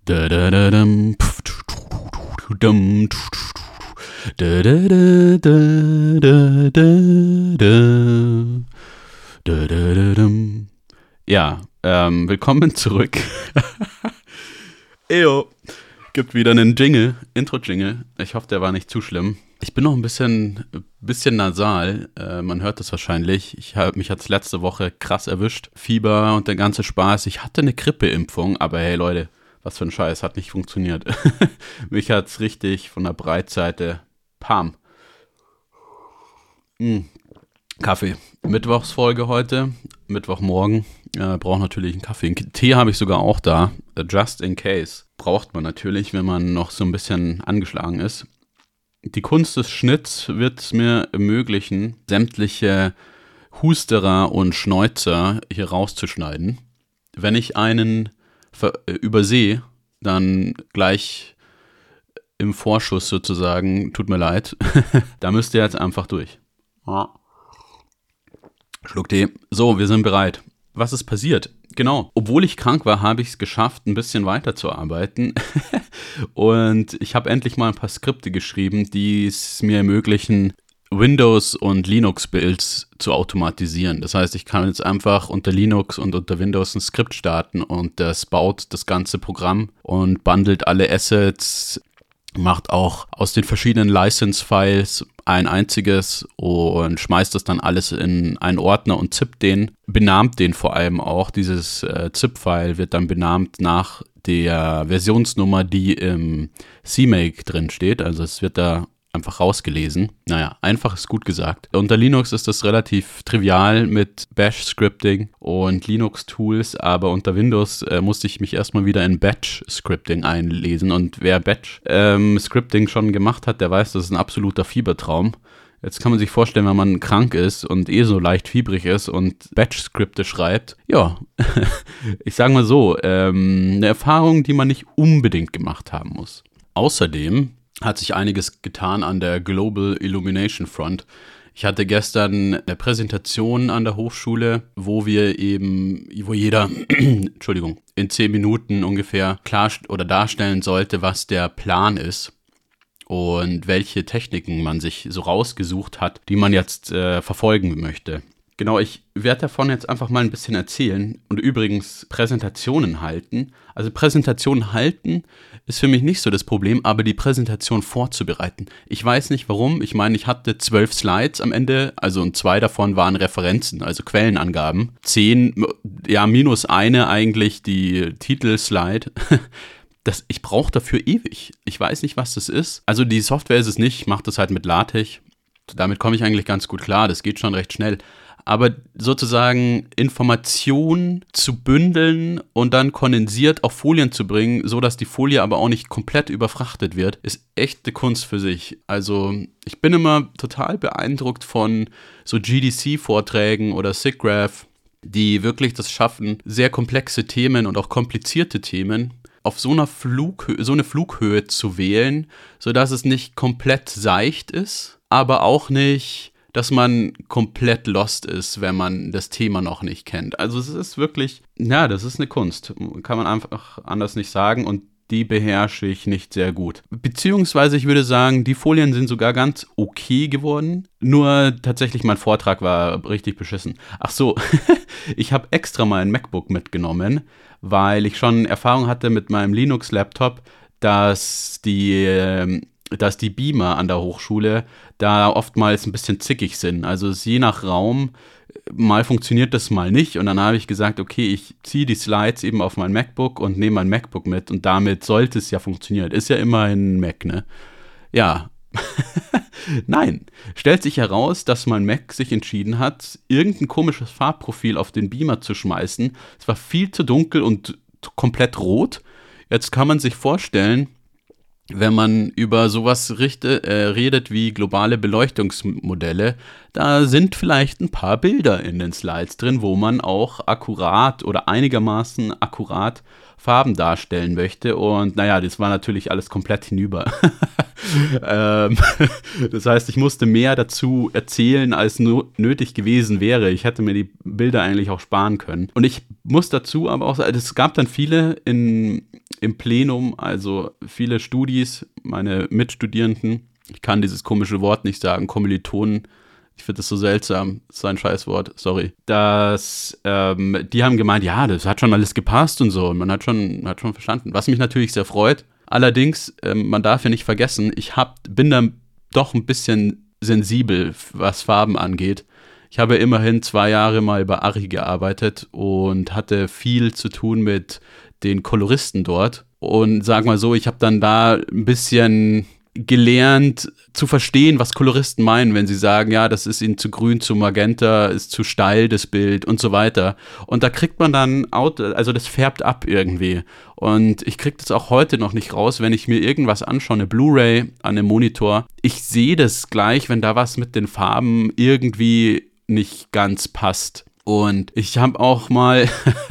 Da da da dum, dum, da da da da da da da da dum. Ja, willkommen zurück. Eyo, gibt wieder einen Jingle, Intro-Jingle. Ich hoffe, der war nicht zu schlimm. Ich bin noch ein bisschen nasal, man hört das wahrscheinlich. Mich hat es letzte Woche krass erwischt. Fieber und der ganze Spaß. Ich hatte eine Grippeimpfung, aber hey Leute, was für ein Scheiß, hat nicht funktioniert. Mich hat es richtig von der Breitseite, Pam. Kaffee. Mittwochsfolge heute, Mittwochmorgen. Brauche natürlich einen Kaffee. Einen Tee habe ich sogar auch da, just in case. Braucht man natürlich, wenn man noch so ein bisschen angeschlagen ist. Die Kunst des Schnitts wird es mir ermöglichen, sämtliche Husterer und Schneuzer hier rauszuschneiden. Wenn ich einen übersehe, dann gleich im Vorschuss sozusagen, tut mir leid, da müsst ihr jetzt einfach durch. Schluck Tee. So, wir sind bereit. Was ist passiert? Genau, obwohl ich krank war, habe ich es geschafft, ein bisschen weiterzuarbeiten und ich habe endlich mal ein paar Skripte geschrieben, die es mir ermöglichen, Windows- und Linux-Builds zu automatisieren. Das heißt, ich kann jetzt einfach unter Linux und unter Windows ein Skript starten und das baut das ganze Programm und bundelt alle Assets, macht auch aus den verschiedenen License-Files ein einziges und schmeißt das dann alles in einen Ordner und zippt den, benannt den vor allem auch. Dieses ZIP-File wird dann benannt nach der Versionsnummer, die im CMake drin steht. Also es wird da einfach rausgelesen. Naja, einfach ist gut gesagt. Unter Linux ist das relativ trivial mit Bash-Scripting und Linux-Tools, aber unter Windows musste ich mich erstmal wieder in Batch-Scripting einlesen und wer Batch-Scripting schon gemacht hat, der weiß, das ist ein absoluter Fiebertraum. Jetzt kann man sich vorstellen, wenn man krank ist und so leicht fiebrig ist und Batch-Skripte schreibt. Ja, ich sage mal so, eine Erfahrung, die man nicht unbedingt gemacht haben muss. Außerdem hat sich einiges getan an der Global Illumination Front. Ich hatte gestern eine Präsentation an der Hochschule, wo jeder, Entschuldigung, in 10 Minuten ungefähr klar oder darstellen sollte, was der Plan ist und welche Techniken man sich so rausgesucht hat, die man jetzt verfolgen möchte. Genau, ich werde davon jetzt einfach mal ein bisschen erzählen und übrigens Präsentationen halten. Also Präsentationen halten ist für mich nicht so das Problem, aber die Präsentation vorzubereiten. Ich weiß nicht warum, ich meine, ich hatte 12 Slides am Ende, also und 2 davon waren Referenzen, also Quellenangaben. 10, ja minus eine eigentlich die Titelslide. Ich brauche dafür ewig. Ich weiß nicht, was das ist. Also die Software ist es nicht, ich mache das halt mit LaTeX. Damit komme ich eigentlich ganz gut klar, das geht schon recht schnell. Aber sozusagen Informationen zu bündeln und dann kondensiert auf Folien zu bringen, so dass die Folie aber auch nicht komplett überfrachtet wird, ist echt eine Kunst für sich. Also ich bin immer total beeindruckt von so GDC-Vorträgen oder SIGGRAPH, die wirklich das schaffen, sehr komplexe Themen und auch komplizierte Themen auf so eine Flughöhe zu wählen, sodass es nicht komplett seicht ist, aber auch nicht, dass man komplett lost ist, wenn man das Thema noch nicht kennt. Also es ist wirklich, ja, das ist eine Kunst. Kann man einfach anders nicht sagen und die beherrsche ich nicht sehr gut. Beziehungsweise ich würde sagen, die Folien sind sogar ganz okay geworden, nur tatsächlich mein Vortrag war richtig beschissen. Ach so, ich habe extra mal ein MacBook mitgenommen, weil ich schon Erfahrung hatte mit meinem Linux-Laptop, dass die Beamer an der Hochschule da oftmals ein bisschen zickig sind. Also es ist je nach Raum, mal funktioniert das, mal nicht. Und dann habe ich gesagt, okay, ich ziehe die Slides eben auf mein MacBook und nehme mein MacBook mit. Und damit sollte es ja funktionieren. Ist ja immer ein Mac, ne? Ja. Nein. Stellt sich heraus, dass mein Mac sich entschieden hat, irgendein komisches Farbprofil auf den Beamer zu schmeißen. Es war viel zu dunkel und komplett rot. Jetzt kann man sich vorstellen, wenn man über sowas redet wie globale Beleuchtungsmodelle, da sind vielleicht ein paar Bilder in den Slides drin, wo man auch akkurat oder einigermaßen akkurat Farben darstellen möchte. Und naja, das war natürlich alles komplett hinüber. Das heißt, ich musste mehr dazu erzählen, als nötig gewesen wäre. Ich hätte mir die Bilder eigentlich auch sparen können. Und ich muss dazu aber auch sagen, es gab dann viele im Plenum, also viele Studis, meine Mitstudierenden, ich kann dieses komische Wort nicht sagen, Kommilitonen, ich finde das so seltsam, das ist ein Scheißwort, sorry. Die haben gemeint, ja, das hat schon alles gepasst und so, und man hat schon verstanden, was mich natürlich sehr freut. Allerdings, man darf ja nicht vergessen, bin da doch ein bisschen sensibel, was Farben angeht. Ich habe immerhin 2 Jahre mal bei Arri gearbeitet und hatte viel zu tun mit den Koloristen dort. Und sag mal so, ich habe dann da ein bisschen gelernt zu verstehen, was Koloristen meinen, wenn sie sagen, ja, das ist ihnen zu grün, zu magenta, ist zu steil, das Bild und so weiter. Und da kriegt man dann, also das färbt ab irgendwie. Und ich kriege das auch heute noch nicht raus, wenn ich mir irgendwas anschaue, eine Blu-ray an einem Monitor. Ich sehe das gleich, wenn da was mit den Farben irgendwie nicht ganz passt. Und ich habe auch mal,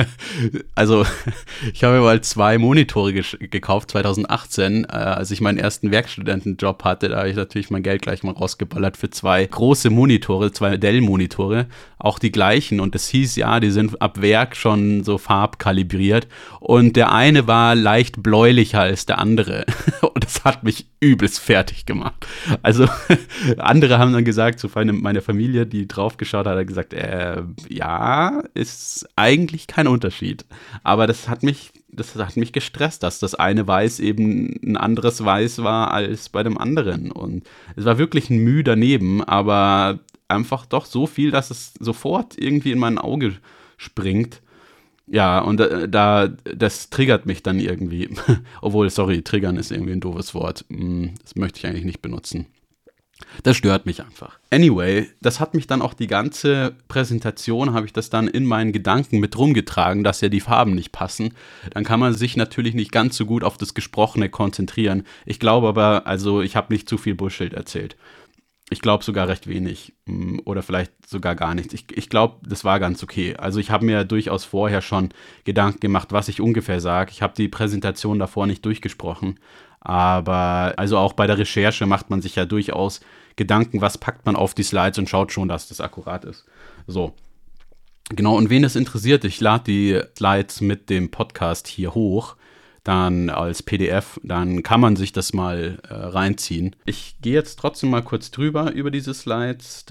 ich habe mal 2 Monitore gekauft, 2018, als ich meinen ersten Werkstudentenjob hatte. Da habe ich natürlich mein Geld gleich mal rausgeballert für 2 große Monitore, 2 Dell-Monitore, auch die gleichen. Und es hieß, ja, die sind ab Werk schon so farbkalibriert. Und der eine war leicht bläulicher als der andere. Und das hat mich übelst fertig gemacht. Also andere haben dann gesagt, so meine Familie, die drauf geschaut hat gesagt, ja, ist eigentlich kein Unterschied. Aber das hat mich gestresst, dass das eine Weiß eben ein anderes Weiß war als bei dem anderen. Und es war wirklich ein Mühe daneben, aber einfach doch so viel, dass es sofort irgendwie in mein Auge springt. Ja, und das triggert mich dann irgendwie. Obwohl, sorry, triggern ist irgendwie ein doofes Wort. Das möchte ich eigentlich nicht benutzen. Das stört mich einfach. Anyway, das hat mich dann auch die ganze Präsentation, habe ich das dann in meinen Gedanken mit rumgetragen, dass ja die Farben nicht passen. Dann kann man sich natürlich nicht ganz so gut auf das Gesprochene konzentrieren. Ich glaube aber, also ich habe nicht zu viel Bullshit erzählt. Ich glaube sogar recht wenig oder vielleicht sogar gar nichts. Ich glaube, das war ganz okay. Also ich habe mir durchaus vorher schon Gedanken gemacht, was ich ungefähr sage. Ich habe die Präsentation davor nicht durchgesprochen. Aber also auch bei der Recherche macht man sich ja durchaus Gedanken, was packt man auf die Slides und schaut schon, dass das akkurat ist. So, genau, und wen es interessiert, ich lade die Slides mit dem Podcast hier hoch, dann als PDF, dann kann man sich das mal reinziehen. Ich gehe jetzt trotzdem mal kurz drüber über diese Slides.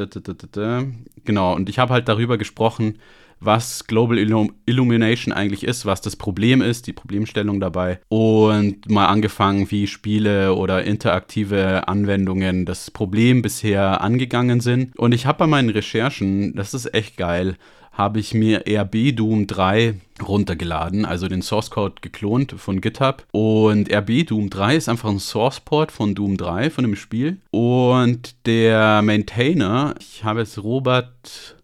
Genau, und ich habe halt darüber gesprochen, was Global Illumination eigentlich ist, was das Problem ist, die Problemstellung dabei und mal angefangen, wie Spiele oder interaktive Anwendungen das Problem bisher angegangen sind. Und ich habe bei meinen Recherchen, das ist echt geil, habe ich mir RB Doom 3 runtergeladen, also den Source Code geklont von GitHub. Und RB Doom 3 ist einfach ein Source Port von Doom 3, von dem Spiel. Und der Maintainer, ich habe jetzt Robert...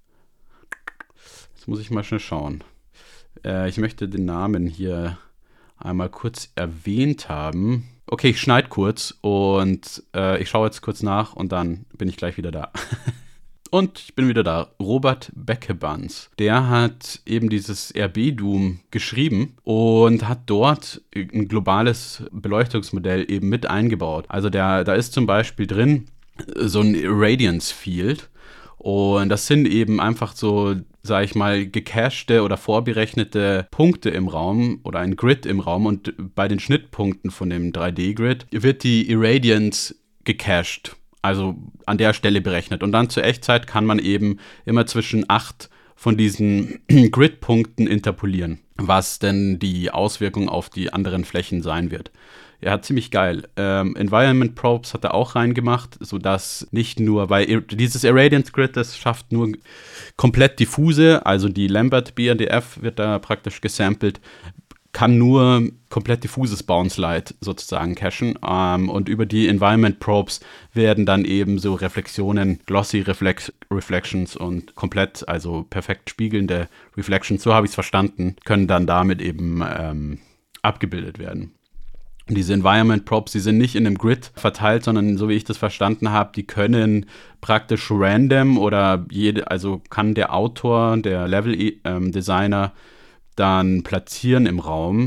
Muss ich mal schnell schauen. Ich möchte den Namen hier einmal kurz erwähnt haben. Okay, ich schneide kurz und ich schaue jetzt kurz nach und dann bin ich gleich wieder da. Und ich bin wieder da. Robert Beckebans. Der hat eben dieses RB Doom geschrieben und hat dort ein globales Beleuchtungsmodell eben mit eingebaut. Also da ist zum Beispiel drin so ein Irradiance Field. Und das sind eben einfach so, sag ich mal, gecachete oder vorberechnete Punkte im Raum oder ein Grid im Raum. Und bei den Schnittpunkten von dem 3D-Grid wird die Irradiance gecached, also an der Stelle berechnet. Und dann zur Echtzeit kann man eben immer zwischen 8 von diesen Grid-Punkten interpolieren, was denn die Auswirkung auf die anderen Flächen sein wird. Ja, ziemlich geil. Environment Probes hat er auch reingemacht, sodass nicht nur, weil dieses Irradiance Grid, das schafft nur komplett diffuse, also die Lambert BRDF wird da praktisch gesampelt, kann nur komplett diffuses Bounce Light sozusagen cachen. Und über die Environment Probes werden dann eben so Reflexionen, Glossy Reflections und komplett, also perfekt spiegelnde Reflections, so habe ich es verstanden, können dann damit eben abgebildet werden. Diese Environment Props, die sind nicht in einem Grid verteilt, sondern so wie ich das verstanden habe, die können praktisch random oder also kann der Autor, der Level-Designer dann platzieren im Raum.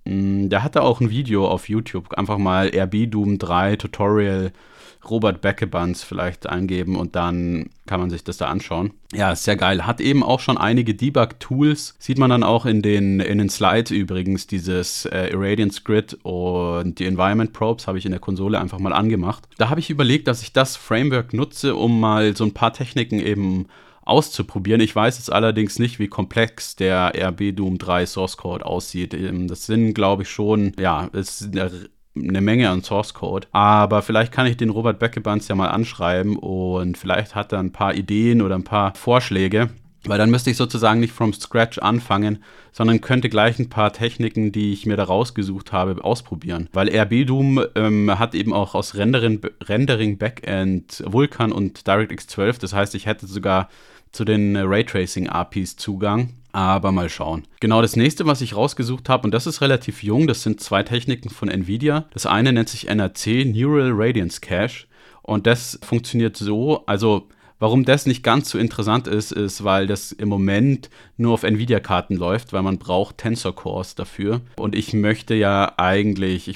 Der hatte auch ein Video auf YouTube. Einfach mal RB Doom 3 Tutorial Robert Beckebans vielleicht eingeben und dann kann man sich das da anschauen. Ja, ist sehr geil. Hat eben auch schon einige Debug-Tools. Sieht man dann auch in den Slides übrigens, dieses Irradiance Grid und die Environment Probes habe ich in der Konsole einfach mal angemacht. Da habe ich überlegt, dass ich das Framework nutze, um mal so ein paar Techniken eben auszuprobieren. Ich weiß jetzt allerdings nicht, wie komplex der RB Doom 3 Source Code aussieht. Das sind, glaube ich, schon, ja, es ist eine Menge an Source Code. Aber vielleicht kann ich den Robert Beckebans ja mal anschreiben und vielleicht hat er ein paar Ideen oder ein paar Vorschläge. Weil dann müsste ich sozusagen nicht from scratch anfangen, sondern könnte gleich ein paar Techniken, die ich mir da rausgesucht habe, ausprobieren. Weil RB Doom hat eben auch aus Rendering Backend Vulkan und DirectX 12. Das heißt, ich hätte sogar zu den Raytracing APIs Zugang. Aber mal schauen. Genau, das nächste, was ich rausgesucht habe, und das ist relativ jung, das sind 2 Techniken von NVIDIA. Das eine nennt sich NRC, Neural Radiance Cache. Und das funktioniert so, also warum das nicht ganz so interessant ist, weil das im Moment nur auf NVIDIA-Karten läuft, weil man braucht Tensor Cores dafür. Und ich möchte das eigentlich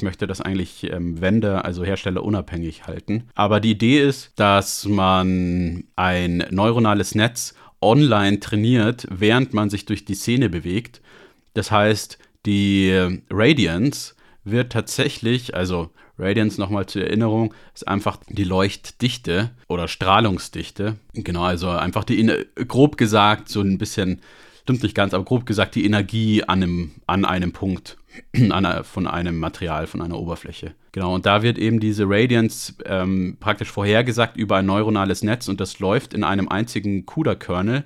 Vendor, also herstellerunabhängig halten. Aber die Idee ist, dass man ein neuronales Netz online trainiert, während man sich durch die Szene bewegt. Das heißt, die Radiance wird tatsächlich, also Radiance nochmal zur Erinnerung, ist einfach die Leuchtdichte oder Strahlungsdichte. Genau, also einfach grob gesagt, so ein bisschen, stimmt nicht ganz, aber grob gesagt die Energie an einem Punkt von einem Material, von einer Oberfläche. Genau, und da wird eben diese Radiance praktisch vorhergesagt über ein neuronales Netz und das läuft in einem einzigen CUDA-Kernel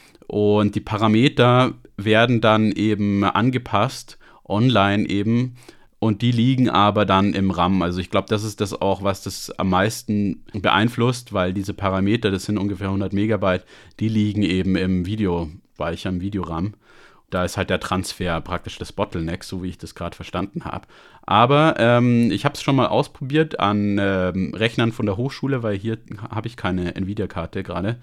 und die Parameter werden dann eben angepasst, online eben, und die liegen aber dann im RAM. Also ich glaube, das ist das auch, was das am meisten beeinflusst, weil diese Parameter, das sind ungefähr 100 Megabyte, die liegen eben im Videospeicher, im Videoram. Da ist halt der Transfer praktisch das Bottleneck, so wie ich das gerade verstanden habe. Aber ich habe es schon mal ausprobiert an Rechnern von der Hochschule, weil hier habe ich keine Nvidia-Karte gerade.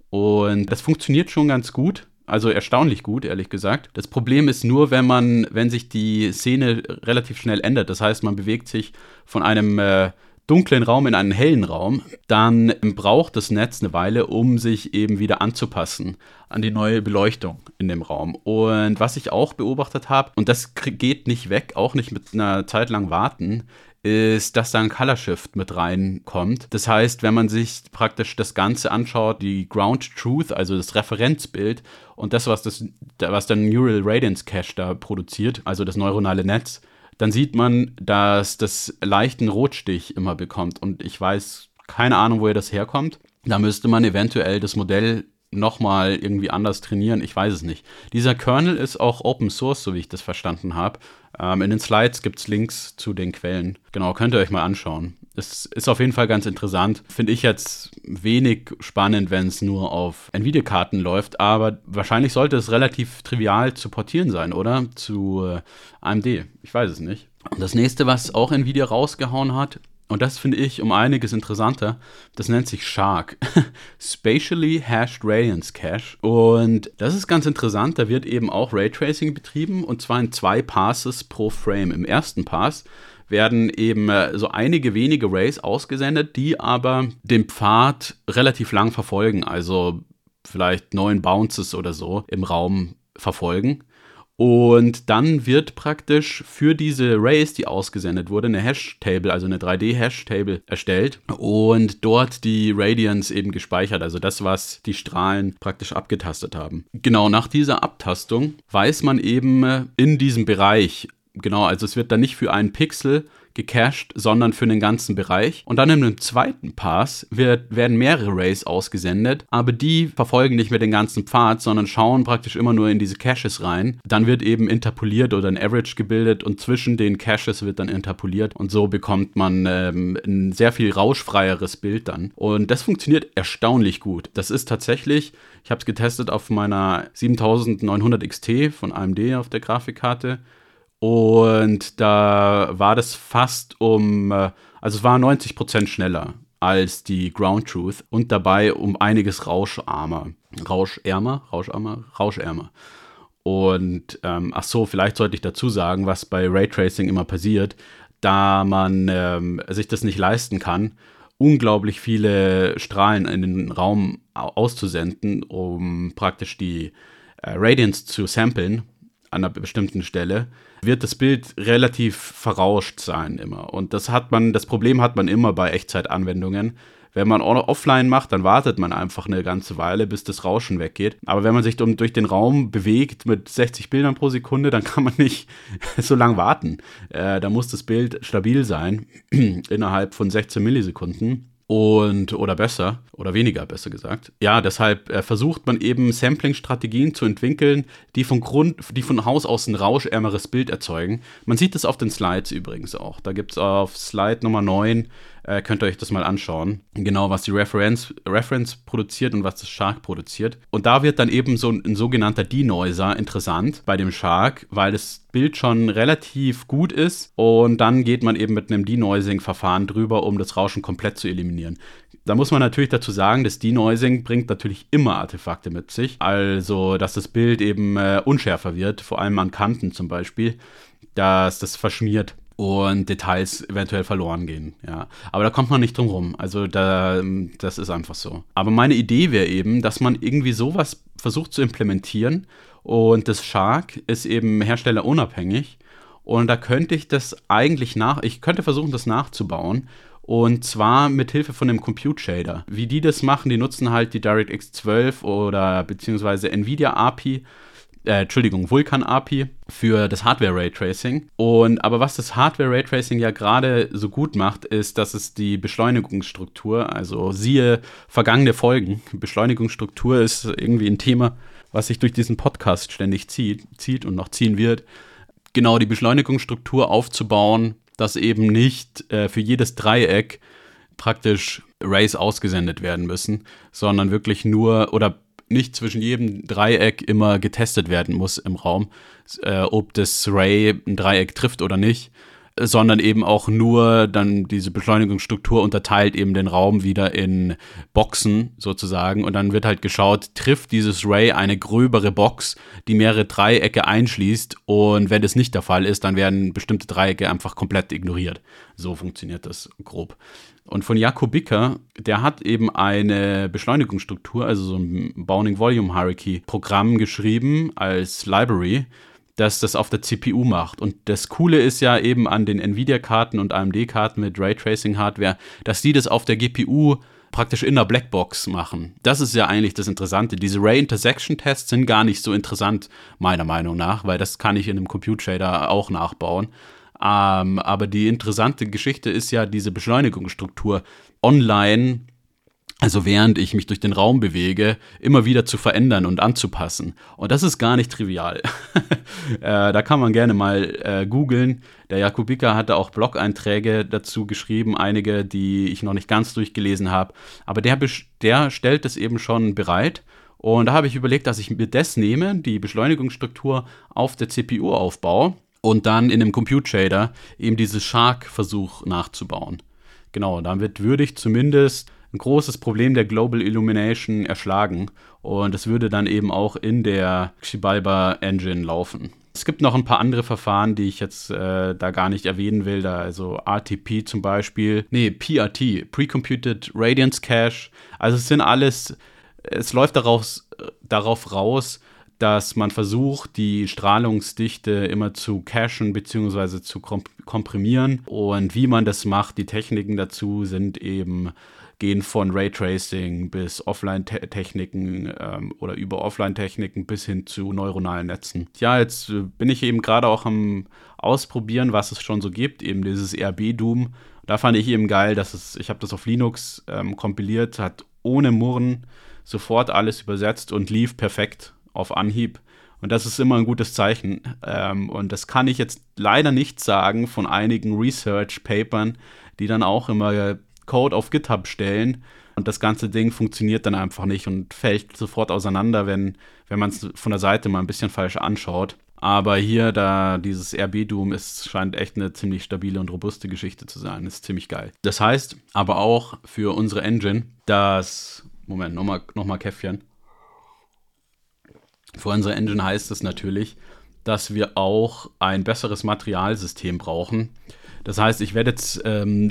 Und das funktioniert schon ganz gut. Also erstaunlich gut, ehrlich gesagt. Das Problem ist nur, wenn sich die Szene relativ schnell ändert. Das heißt, man bewegt sich von einem dunklen Raum in einen hellen Raum, dann braucht das Netz eine Weile, um sich eben wieder anzupassen an die neue Beleuchtung in dem Raum. Und was ich auch beobachtet habe, und das geht nicht weg, auch nicht mit einer Zeit lang warten, ist, dass da ein Color Shift mit reinkommt. Das heißt, wenn man sich praktisch das Ganze anschaut, die Ground Truth, also das Referenzbild und das, was der Neural Radiance Cache da produziert, also das neuronale Netz, dann sieht man, dass das leichten Rotstich immer bekommt. Und ich weiß keine Ahnung, woher das herkommt. Da müsste man eventuell das Modell nochmal irgendwie anders trainieren. Ich weiß es nicht. Dieser Kernel ist auch Open Source, so wie ich das verstanden habe. In den Slides gibt es Links zu den Quellen. Genau, könnt ihr euch mal anschauen. Es ist auf jeden Fall ganz interessant. Finde ich jetzt wenig spannend, wenn es nur auf Nvidia-Karten läuft, aber wahrscheinlich sollte es relativ trivial zu portieren sein, oder? Zu AMD. Ich weiß es nicht. Und das nächste, was auch Nvidia rausgehauen hat, und das finde ich um einiges interessanter, das nennt sich Shark. Spatially Hashed Radiance Cache. Und das ist ganz interessant, da wird eben auch Raytracing betrieben und zwar in 2 Passes pro Frame. Im ersten Pass werden eben so einige wenige Rays ausgesendet, die aber den Pfad relativ lang verfolgen, also vielleicht 9 Bounces oder so im Raum verfolgen. Und dann wird praktisch für diese Rays, die ausgesendet wurde, eine Hash-Table, also eine 3D-Hash-Table erstellt und dort die Radiance eben gespeichert, also das, was die Strahlen praktisch abgetastet haben. Genau, nach dieser Abtastung weiß man eben in diesem Bereich, genau, also es wird dann nicht für einen Pixel gecached, sondern für den ganzen Bereich. Und dann in einem zweiten Pass werden mehrere Rays ausgesendet, aber die verfolgen nicht mehr den ganzen Pfad, sondern schauen praktisch immer nur in diese Caches rein. Dann wird eben interpoliert oder ein Average gebildet und zwischen den Caches wird dann interpoliert und so bekommt man ein sehr viel rauschfreieres Bild dann. Und das funktioniert erstaunlich gut. Das ist tatsächlich, ich habe es getestet auf meiner 7900 XT von AMD auf der Grafikkarte. Und da war das fast also es war 90% schneller als die Ground Truth und dabei um einiges rauschärmer. Und vielleicht sollte ich dazu sagen, was bei Raytracing immer passiert, da man sich das nicht leisten kann, unglaublich viele Strahlen in den Raum auszusenden, um praktisch die Radiance zu samplen an einer bestimmten Stelle, wird das Bild relativ verrauscht sein immer. Und das Problem hat man immer bei Echtzeitanwendungen. Wenn man offline macht, dann wartet man einfach eine ganze Weile, bis das Rauschen weggeht. Aber wenn man sich durch den Raum bewegt mit 60 Bildern pro Sekunde, dann kann man nicht so lange warten. Da muss das Bild stabil sein, innerhalb von 16 Millisekunden. Oder besser, oder weniger, besser gesagt. Ja, deshalb versucht man eben Sampling-Strategien zu entwickeln, die von Haus aus ein rauschärmeres Bild erzeugen. Man sieht das auf den Slides übrigens auch. Da gibt es auf Slide Nummer 9, könnt ihr euch das mal anschauen. Genau, was die Reference produziert und was das Shark produziert. Und da wird dann eben so ein sogenannter Denoiser interessant bei dem Shark, weil das Bild schon relativ gut ist und dann geht man eben mit einem Denoising-Verfahren drüber, um das Rauschen komplett zu eliminieren. Da muss man natürlich dazu sagen, das Denoising bringt natürlich immer Artefakte mit sich, also dass das Bild eben unschärfer wird, vor allem an Kanten zum Beispiel, dass das verschmiert und Details eventuell verloren gehen, ja. Aber da kommt man nicht drum rum, also das ist einfach so. Aber meine Idee wäre eben, dass man irgendwie sowas versucht zu implementieren und das Shark ist eben herstellerunabhängig und da könnte ich ich könnte versuchen, das nachzubauen und zwar mit Hilfe von einem Compute Shader. Wie die das machen, die nutzen halt die DirectX 12 oder beziehungsweise Nvidia API, Vulkan API für das Hardware Raytracing. Aber was das Hardware Raytracing ja gerade so gut macht, ist, dass es die Beschleunigungsstruktur, also siehe vergangene Folgen. Beschleunigungsstruktur ist irgendwie ein Thema, was sich durch diesen Podcast ständig zieht und noch ziehen wird. Genau, die Beschleunigungsstruktur aufzubauen, dass eben nicht für jedes Dreieck praktisch Rays ausgesendet werden müssen, sondern wirklich nur oder nicht zwischen jedem Dreieck immer getestet werden muss im Raum, ob das Ray ein Dreieck trifft oder nicht, sondern eben auch nur dann diese Beschleunigungsstruktur unterteilt eben den Raum wieder in Boxen sozusagen und dann wird halt geschaut, trifft dieses Ray eine gröbere Box, die mehrere Dreiecke einschließt und wenn das nicht der Fall ist, dann werden bestimmte Dreiecke einfach komplett ignoriert. So funktioniert das grob. Und von Jakubica, der hat eben eine Beschleunigungsstruktur, also so ein Bounding Volume Hierarchy Programm geschrieben als Library, das das auf der CPU macht. Und das Coole ist ja eben an den Nvidia-Karten und AMD-Karten mit Raytracing-Hardware, dass die das auf der GPU praktisch in der Blackbox machen. Das ist ja eigentlich das Interessante. Diese Ray-Intersection-Tests sind gar nicht so interessant, meiner Meinung nach, weil das kann ich in einem Compute-Shader auch nachbauen. Aber die interessante Geschichte ist ja diese Beschleunigungsstruktur online, also während ich mich durch den Raum bewege, immer wieder zu verändern und anzupassen. Und das ist gar nicht trivial. Da kann man gerne mal googeln. Der Jakubica hatte auch Blog-Einträge dazu geschrieben, einige, die ich noch nicht ganz durchgelesen habe. Aber der stellt es eben schon bereit. Und da habe ich überlegt, dass ich mir das nehme, die Beschleunigungsstruktur auf der CPU aufbaue und dann in einem Compute-Shader eben dieses Shark-Versuch nachzubauen. Genau, damit würde ich zumindest ein großes Problem der Global Illumination erschlagen und es würde dann eben auch in der Xibalba Engine laufen. Es gibt noch ein paar andere Verfahren, die ich jetzt da gar nicht erwähnen will, also RTP zum Beispiel, PRT, Pre-Computed Radiance Cache, also es läuft darauf raus, dass man versucht, die Strahlungsdichte immer zu cachen bzw. zu komprimieren. Und wie man das macht, die Techniken dazu gehen von Raytracing bis Offline-Techniken oder über Offline-Techniken bis hin zu neuronalen Netzen. Ja, jetzt bin ich eben gerade auch am Ausprobieren, was es schon so gibt, eben dieses RB-Doom. Da fand ich eben geil, ich habe das auf Linux kompiliert, hat ohne Murren sofort alles übersetzt und lief perfekt auf Anhieb. Und das ist immer ein gutes Zeichen. Und das kann ich jetzt leider nicht sagen von einigen Research-Papern, die dann auch immer Code auf GitHub stellen. Und das ganze Ding funktioniert dann einfach nicht und fällt sofort auseinander, wenn man es von der Seite mal ein bisschen falsch anschaut. Aber hier, dieses RB-Doom scheint echt eine ziemlich stabile und robuste Geschichte zu sein. Ist ziemlich geil. Das heißt aber auch für unsere Engine, dass... Moment, nochmal Käffchen. Für unsere Engine heißt es natürlich, dass wir auch ein besseres Materialsystem brauchen. Das heißt, ich werde jetzt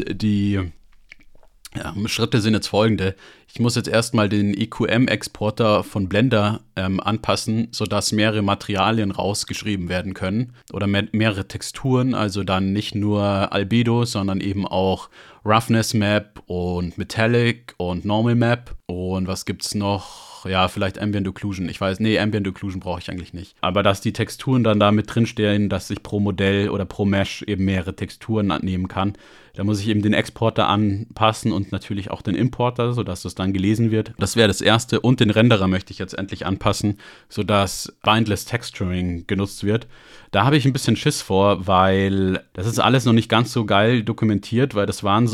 Schritte sind jetzt folgende. Ich muss jetzt erstmal den EQM-Exporter von Blender anpassen, sodass mehrere Materialien rausgeschrieben werden können oder mehrere Texturen, also dann nicht nur Albedo, sondern eben auch Roughness Map und Metallic und Normal Map. Und was gibt's noch? Ja, vielleicht Ambient Occlusion. Ambient Occlusion brauche ich eigentlich nicht. Aber dass die Texturen dann da mit drinstehen, dass ich pro Modell oder pro Mesh eben mehrere Texturen nehmen kann, da muss ich eben den Exporter anpassen und natürlich auch den Importer, sodass das dann gelesen wird. Das wäre das Erste. Und den Renderer möchte ich jetzt endlich anpassen, sodass Bindless Texturing genutzt wird. Da habe ich ein bisschen Schiss vor, weil das ist alles noch nicht ganz so geil dokumentiert, weil das waren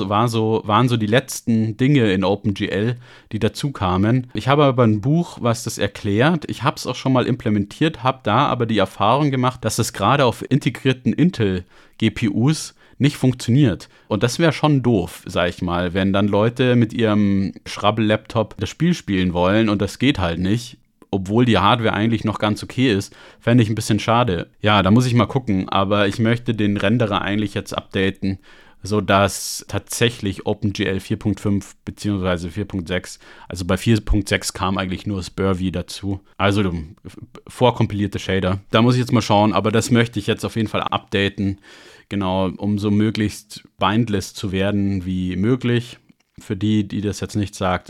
so die letzten Dinge in OpenGL, die dazu kamen. Ich habe aber ein Buch, was das erklärt. Ich habe es auch schon mal implementiert, habe da aber die Erfahrung gemacht, dass es gerade auf integrierten Intel-GPUs nicht funktioniert. Und das wäre schon doof, sag ich mal, wenn dann Leute mit ihrem Schrabbel-Laptop das Spiel spielen wollen und das geht halt nicht, obwohl die Hardware eigentlich noch ganz okay ist, fände ich ein bisschen schade. Ja, da muss ich mal gucken, aber ich möchte den Renderer eigentlich jetzt updaten, sodass tatsächlich OpenGL 4.5 bzw. 4.6, also bei 4.6 kam eigentlich nur Spurvy dazu, also vorkompilierte Shader. Da muss ich jetzt mal schauen, aber das möchte ich jetzt auf jeden Fall updaten, genau, um so möglichst bindless zu werden wie möglich. Für die das jetzt nicht sagt,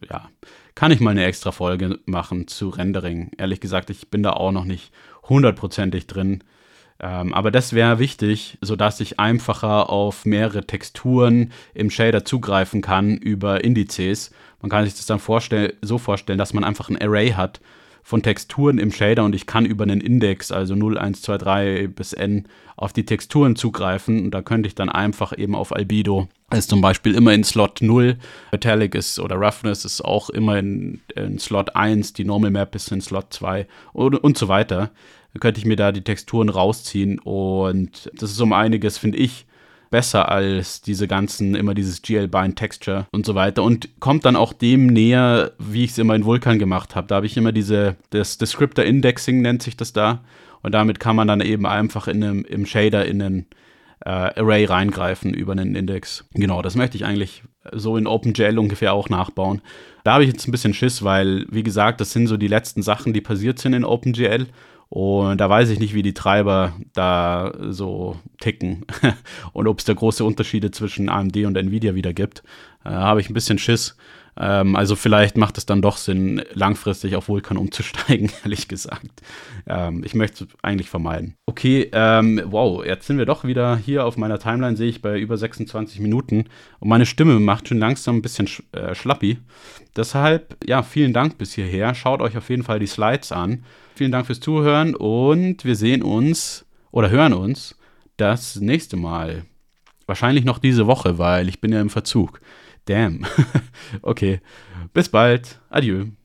kann ich mal eine extra Folge machen zu Rendering. Ehrlich gesagt, ich bin da auch noch nicht 100%ig drin. Aber das wäre wichtig, sodass ich einfacher auf mehrere Texturen im Shader zugreifen kann über Indizes. Man kann sich das dann so vorstellen, dass man einfach ein Array hat von Texturen im Shader und ich kann über einen Index, also 0, 1, 2, 3 bis n, auf die Texturen zugreifen und da könnte ich dann einfach eben auf Albedo, also zum Beispiel immer in Slot 0, Metallic ist oder Roughness ist auch immer in Slot 1, die Normal Map ist in Slot 2 und so weiter. Dann könnte ich mir da die Texturen rausziehen und das ist um einiges, finde ich, besser als immer dieses GL-Bind Texture und so weiter und kommt dann auch dem näher, wie ich es immer in Vulkan gemacht habe. Da habe ich immer das Descriptor Indexing nennt sich das da und damit kann man dann eben einfach im Shader in einen Array reingreifen über einen Index. Genau, das möchte ich eigentlich so in OpenGL ungefähr auch nachbauen. Da habe ich jetzt ein bisschen Schiss, weil, wie gesagt, das sind so die letzten Sachen, die passiert sind in OpenGL. Und da weiß ich nicht, wie die Treiber da so ticken und ob es da große Unterschiede zwischen AMD und Nvidia wieder gibt. Habe ich ein bisschen Schiss. Also vielleicht macht es dann doch Sinn, langfristig auf Vulkan umzusteigen, ehrlich gesagt. Ich möchte es eigentlich vermeiden. Okay, wow, jetzt sind wir doch wieder hier auf meiner Timeline, sehe ich bei über 26 Minuten. Und meine Stimme macht schon langsam ein bisschen schlappi. Deshalb, ja, vielen Dank bis hierher. Schaut euch auf jeden Fall die Slides an. Vielen Dank fürs Zuhören und wir sehen uns oder hören uns das nächste Mal. Wahrscheinlich noch diese Woche, weil ich bin ja im Verzug. Damn. Okay, bis bald. Adieu.